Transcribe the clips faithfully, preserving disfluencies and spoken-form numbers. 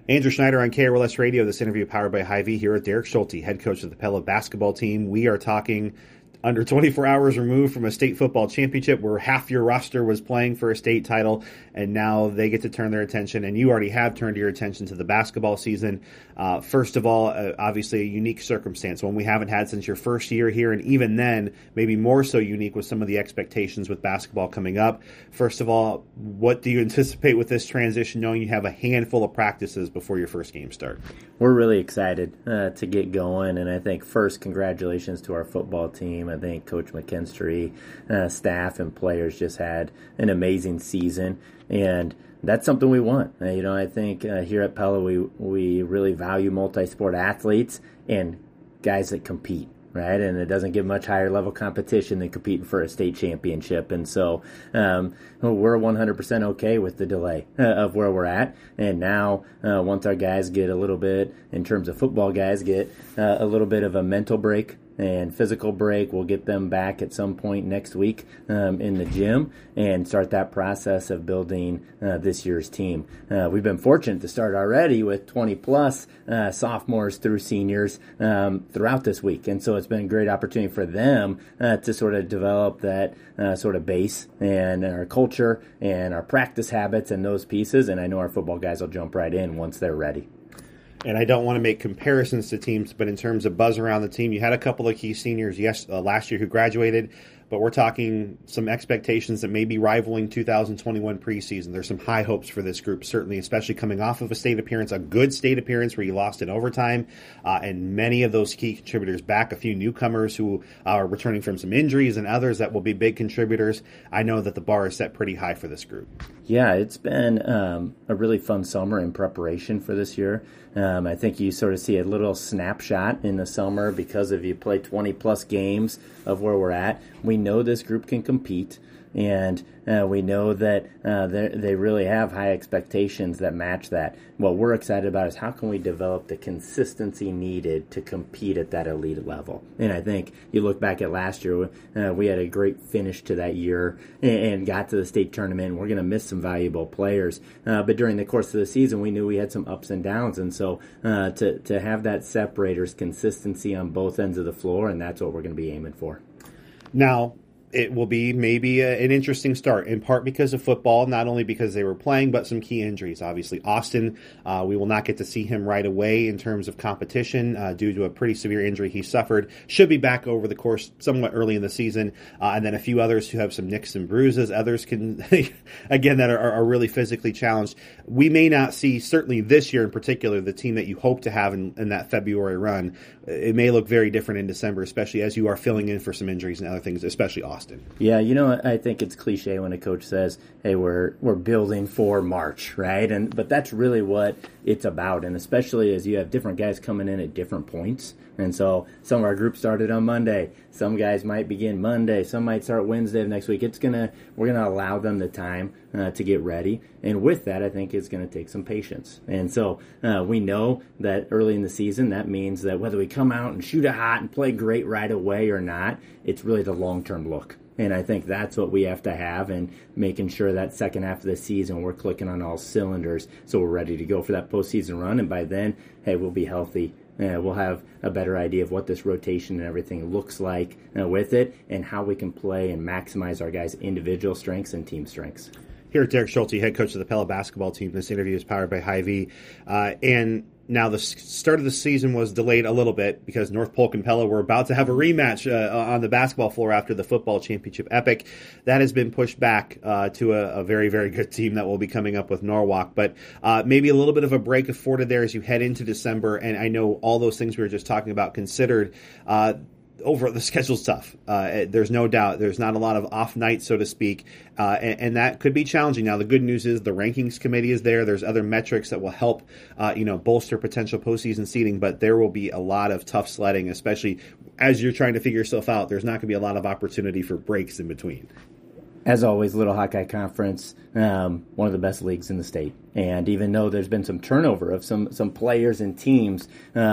Andrew Schneider on K R L S Radio. This interview powered by Hy-Vee here with Derek Schulte, head coach of the Pella basketball team. We are talking under twenty-four hours removed from a state football championship where half your roster was playing for a state title, and now they get to turn their attention, and you already have turned your attention to the basketball season. Uh, first of all, uh, obviously a unique circumstance, one we haven't had since your first year here, and even then, maybe more so unique with some of the expectations with basketball coming up. First of all, what do you anticipate with this transition, knowing you have a handful of practices before your first game start? We're really excited uh, to get going, and I think first, congratulations to our football team. I think Coach McKinstry, uh, staff, and players just had an amazing season, and that's something we want. Uh, you know, I think uh, here at Pella we we really value multi-sport athletes and guys that compete, right? And it doesn't get much higher level competition than competing for a state championship. And so um, we're one hundred percent okay with the delay uh, of where we're at. And now uh, once our guys get a little bit, in terms of football guys, get uh, a little bit of a mental break and physical break, we'll get them back at some point next week um, in the gym and start that process of building uh, this year's team. Uh, we've been fortunate to start already with twenty plus uh, sophomores through seniors um, throughout this week, and so it's been a great opportunity for them uh, to sort of develop that uh, sort of base and our culture and our practice habits and those pieces, and I know our football guys will jump right in once they're ready. And I don't want to make comparisons to teams, but in terms of buzz around the team, you had a couple of key seniors yes, uh, last year who graduated, but we're talking some expectations that may be rivaling two thousand twenty-one preseason. There's some high hopes for this group, certainly, especially coming off of a state appearance, a good state appearance where you lost in overtime, uh, and many of those key contributors back, a few newcomers who are returning from some injuries and others that will be big contributors. I know that the bar is set pretty high for this group. Yeah, it's been um, a really fun summer in preparation for this year. Um, I think you sort of see a little snapshot in the summer because if you play twenty plus games of where we're at. We know this group can compete, and uh, we know that uh, they really have high expectations that match that. What we're excited about is how can we develop the consistency needed to compete at that elite level. And I think you look back at last year, uh, we had a great finish to that year and, and got to the state tournament. We're going to miss some valuable players, uh, but during the course of the season, we knew we had some ups and downs, and so uh, to, to have that separators consistency on both ends of the floor, and that's what we're going to be aiming for. Now, it will be maybe a, an interesting start, in part because of football, not only because they were playing, but some key injuries. Obviously, Austin, uh, we will not get to see him right away in terms of competition uh, due to a pretty severe injury he suffered. Should be back over the course somewhat early in the season. Uh, and then a few others who have some nicks and bruises. Others can, again, that are, are really physically challenged. We may not see, certainly this year in particular, the team that you hope to have in, in that February run. It may look very different in December, especially as you are filling in for some injuries and other things, especially Austin. Yeah, you know, I think it's cliche when a coach says, hey, we're we're building for March, right? And but that's really what it's about, and especially as you have different guys coming in at different points. And so some of our group started on Monday. Some guys might begin Monday. Some might start Wednesday of next week. It's gonna we're gonna allow them the time uh, to get ready. And with that, I think it's going to take some patience. And so uh, we know that early in the season, that means that whether we come out and shoot it hot and play great right away or not, it's really the long-term look. And I think that's what we have to have, and making sure that second half of the season we're clicking on all cylinders so we're ready to go for that postseason run. And by then, hey, we'll be healthy. Uh, we'll have a better idea of what this rotation and everything looks like uh, with it, and how we can play and maximize our guys' individual strengths and team strengths. Here at Derek Schulte, head coach of the Pella basketball team. This interview is powered by Hy-Vee. Uh, and now the start of the season was delayed a little bit because North Polk and Pella were about to have a rematch uh, on the basketball floor after the football championship epic. That has been pushed back uh, to a, a very, very good team that will be coming up with Norwalk. But uh, maybe a little bit of a break afforded there as you head into December. And I know all those things we were just talking about considered, uh, over the schedule's tough. Uh, there's no doubt. There's not a lot of off nights, so to speak, uh, and, and that could be challenging. Now, the good news is the rankings committee is there. There's other metrics that will help, uh, you know, bolster potential postseason seeding, but there will be a lot of tough sledding, especially as you're trying to figure yourself out. There's not going to be a lot of opportunity for breaks in between. As always, Little Hawkeye Conference, um, one of the best leagues in the state. And even though there's been some turnover of some, some players and teams, um,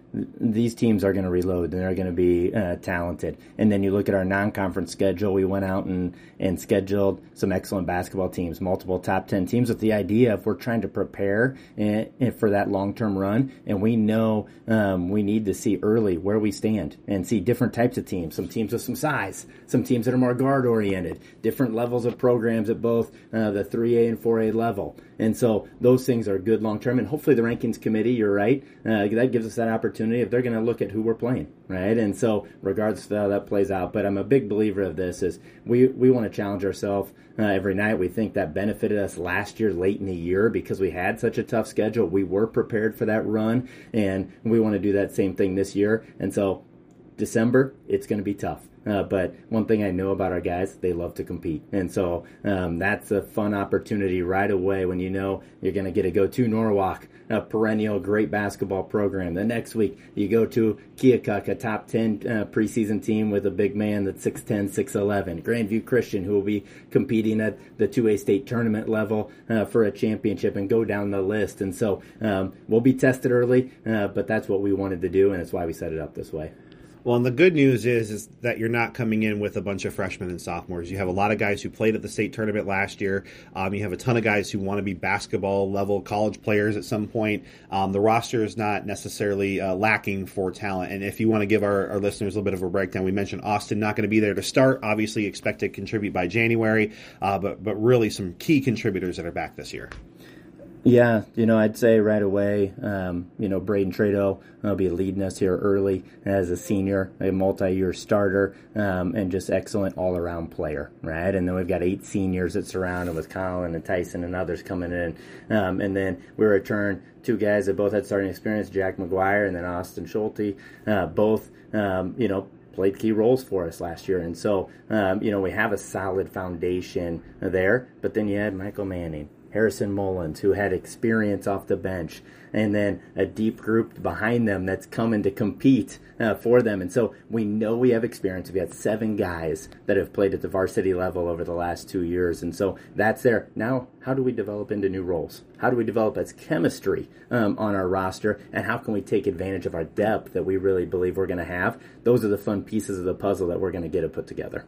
these teams are going to reload and they're going to be uh, talented. And then you look at our non-conference schedule. We went out and, and scheduled some excellent basketball teams, multiple top ten teams, with the idea of we're trying to prepare and, and for that long-term run. And we know um, we need to see early where we stand and see different types of teams, some teams with some size, some teams that are more guard-oriented, different levels of programs at both uh, the three A and four A level. And so those things are good long-term. And hopefully the rankings committee, you're right, uh, that gives us that opportunity if they're going to look at who we're playing, right? And so regardless of how that plays out, but I'm a big believer of this is we, we want to challenge ourselves uh, every night. We think that benefited us last year late in the year because we had such a tough schedule. We were prepared for that run, and we want to do that same thing this year. And so December, it's going to be tough. Uh, but one thing I know about our guys, they love to compete. And so um, that's a fun opportunity right away when you know you're going to get to go to Norwalk, a perennial great basketball program. The next week, you go to Keokuk, a top ten uh, preseason team with a big man that's six ten, six eleven. Grandview Christian, who will be competing at the two A state tournament level uh, for a championship, and go down the list. And so um, we'll be tested early, uh, but that's what we wanted to do, and it's why we set it up this way. Well, and the good news is, is that you're not coming in with a bunch of freshmen and sophomores. You have a lot of guys who played at the state tournament last year. Um, you have a ton of guys who want to be basketball-level college players at some point. Um, the roster is not necessarily uh, lacking for talent. And if you want to give our, our listeners a little bit of a breakdown, we mentioned Austin not going to be there to start. Obviously, expect to contribute by January, uh, but but really some key contributors that are back this year. Yeah, you know, I'd say right away, um, you know, Braden Trado will be leading us here early as a senior, a multi-year starter, um, and just excellent all-around player, right? And then we've got eight seniors that surround him with Colin and Tyson and others coming in. Um, and then we return two guys that both had starting experience, Jack McGuire and then Austin Schulte, uh, both, um, you know, played key roles for us last year. And so, um, you know, we have a solid foundation there. But then you had Michael Manning, Harrison Mullins, who had experience off the bench, and then a deep group behind them that's coming to compete uh, for them. And so we know we have experience. We had seven guys that have played at the varsity level over the last two years. And so that's there. Now, how do we develop into new roles? How do we develop as chemistry um, on our roster? And how can we take advantage of our depth that we really believe we're going to have? Those are the fun pieces of the puzzle that we're going to get to put together.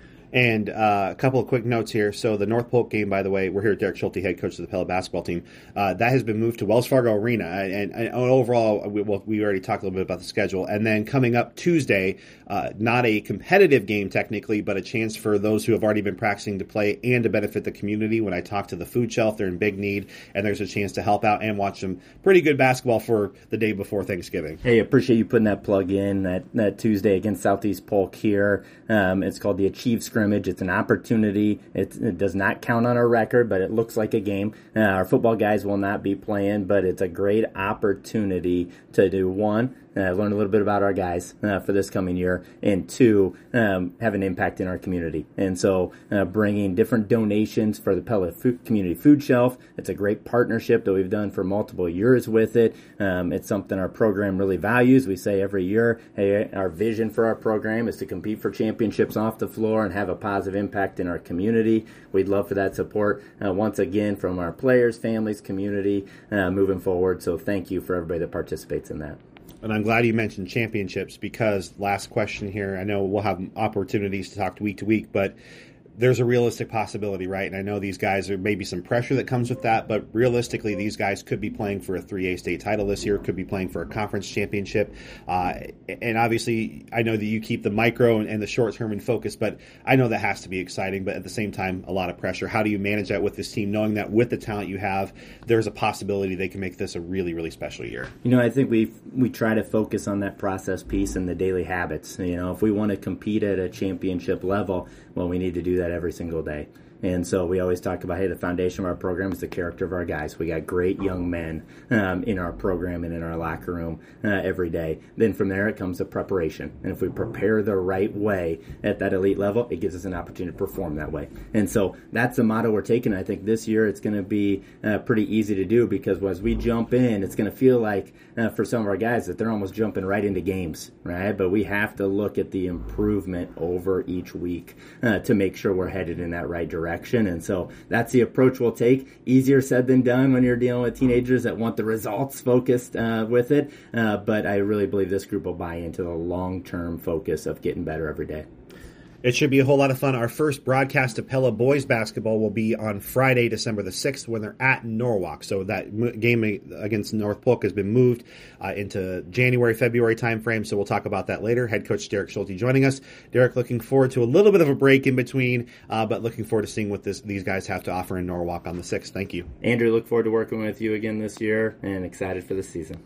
And uh, a couple of quick notes here. So the North Polk game, by the way, we're here at Derek Schulte, head coach of the Pella basketball team. Uh, that has been moved to Wells Fargo Arena. And, and overall, we, well, we already talked a little bit about the schedule. And then coming up Tuesday, uh, not a competitive game technically, but a chance for those who have already been practicing to play and to benefit the community. When I talk to the food shelf, they're in big need, and there's a chance to help out and watch some pretty good basketball for the day before Thanksgiving. Hey, appreciate you putting that plug in, that, that Tuesday against Southeast Polk here. Um, it's called the Achieve Scrimmage. It's an opportunity. It, it does not count on our record, but it looks like a game. Uh, our football guys will not be playing, but it's a great opportunity to do one, Uh, learn a little bit about our guys uh, for this coming year, and two, um, have an impact in our community. And so uh, bringing different donations for the Pella food, Community Food Shelf. It's a great partnership that we've done for multiple years with it. Um, it's something our program really values. We say every year, hey, our vision for our program is to compete for championships off the floor and have a positive impact in our community. We'd love for that support uh, once again from our players, families, community uh, moving forward. So thank you for everybody that participates in that. And I'm glad you mentioned championships, because last question here, I know we'll have opportunities to talk week to week, but there's a realistic possibility, right? And I know these guys, there may be some pressure that comes with that, but realistically, these guys could be playing for a three A state title this year, could be playing for a conference championship. Uh, and obviously, I know that you keep the micro and the short term in focus, but I know that has to be exciting, but at the same time, a lot of pressure. How do you manage that with this team, knowing that with the talent you have, there's a possibility they can make this a really, really special year? You know, I think we we try to focus on that process piece and the daily habits. You know, if we want to compete at a championship level, well, we need to do that every single day. And so we always talk about, hey, the foundation of our program is the character of our guys. We got great young men um, in our program and in our locker room uh, every day. Then from there, it comes the preparation. And if we prepare the right way at that elite level, it gives us an opportunity to perform that way. And so that's the motto we're taking. I think this year it's going to be uh, pretty easy to do, because as we jump in, it's going to feel like uh, for some of our guys that they're almost jumping right into games, right? But we have to look at the improvement over each week uh, to make sure we're headed in that right direction. direction. And so that's the approach we'll take. Easier said than done when you're dealing with teenagers that want the results focused uh, with it. Uh, but I really believe this group will buy into the long-term focus of getting better every day. It should be a whole lot of fun. Our first broadcast of Pella boys basketball will be on Friday, December the sixth, when they're at Norwalk. So that m- game against North Polk has been moved uh, into January, February timeframe. So we'll talk about that later. Head coach Derek Schulte joining us. Derek, looking forward to a little bit of a break in between, uh, but looking forward to seeing what this, these guys have to offer in Norwalk on the sixth. Thank you. Andrew, look forward to working with you again this year and excited for the season.